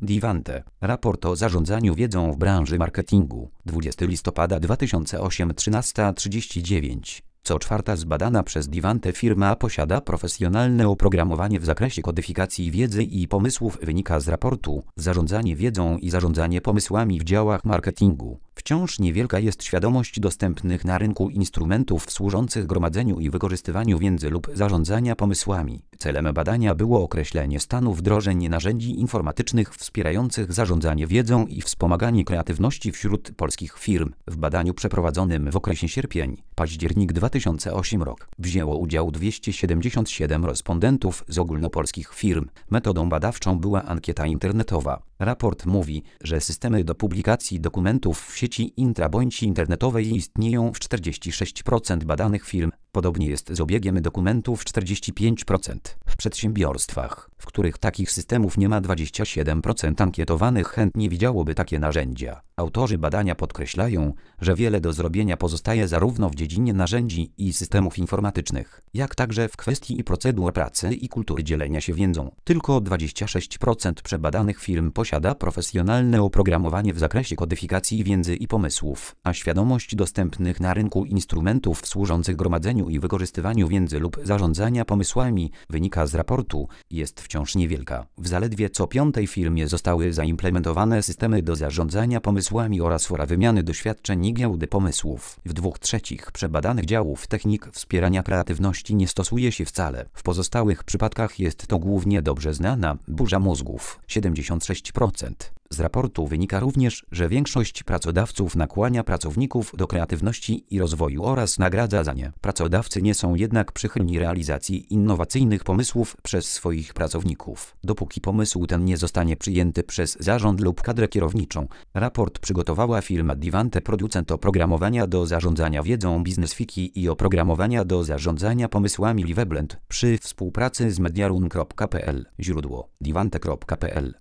Divante. Raport o zarządzaniu wiedzą w branży marketingu. 20 listopada 2008 13:39. Co czwarta zbadana przez Divante firma posiada profesjonalne oprogramowanie w zakresie kodyfikacji wiedzy i pomysłów, wynika z raportu Zarządzanie wiedzą i zarządzanie pomysłami w działach marketingu. Wciąż niewielka jest świadomość dostępnych na rynku instrumentów służących gromadzeniu i wykorzystywaniu wiedzy lub zarządzania pomysłami. Celem badania było określenie stanu wdrożeń narzędzi informatycznych wspierających zarządzanie wiedzą i wspomaganie kreatywności wśród polskich firm. W badaniu przeprowadzonym w okresie sierpień-październik 2008 rok wzięło udział 277 respondentów z ogólnopolskich firm. Metodą badawczą była ankieta internetowa. Raport mówi, że systemy do publikacji dokumentów w sieci bądź internetowej istnieją w 46% badanych firm. Podobnie jest z obiegiem dokumentów 45%. W przedsiębiorstwach, w których takich systemów nie ma, 27% ankietowanych chętnie widziałoby takie narzędzia. Autorzy badania podkreślają, że wiele do zrobienia pozostaje zarówno w dziedzinie narzędzi i systemów informatycznych, jak także w kwestii procedur pracy i kultury dzielenia się wiedzą. Tylko 26% przebadanych firm posiada profesjonalne oprogramowanie w zakresie kodyfikacji wiedzy i pomysłów, a świadomość dostępnych na rynku instrumentów służących gromadzeniu i wykorzystywaniu wiedzy lub zarządzania pomysłami, wynika z raportu, jest wciąż niewielka. W zaledwie co piątej firmie zostały zaimplementowane systemy do zarządzania pomysłami oraz fora wymiany doświadczeń i giełdy pomysłów. W 2/3 przebadanych działów technik wspierania kreatywności nie stosuje się wcale. W pozostałych przypadkach jest to głównie dobrze znana burza mózgów, 76%. Z raportu wynika również, że większość pracodawców nakłania pracowników do kreatywności i rozwoju oraz nagradza za nie. Pracodawcy nie są jednak przychylni realizacji innowacyjnych pomysłów przez swoich pracowników, dopóki pomysł ten nie zostanie przyjęty przez zarząd lub kadrę kierowniczą. Raport przygotowała firma Divante, producent oprogramowania do zarządzania wiedzą BusinessWiki i oprogramowania do zarządzania pomysłami Liveblend, przy współpracy z mediarun.pl. Źródło divante.pl